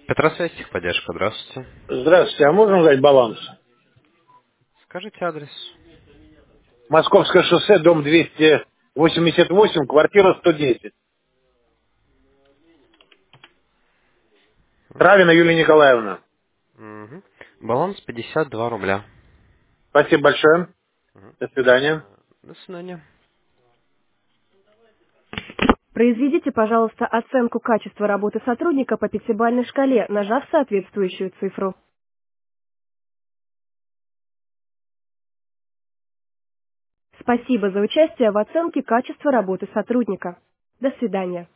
Петросвязь, техподдержка, здравствуйте. Здравствуйте, а можно узнать баланс? Скажите адрес. Московское шоссе, дом 288, квартира 110. Травина Юлия Николаевна. Мгм. Баланс 52 рубля. Спасибо большое. До свидания. До свидания. Произведите, пожалуйста, оценку качества работы сотрудника по пятибалльной шкале, нажав соответствующую цифру. Спасибо за участие в оценке качества работы сотрудника. До свидания.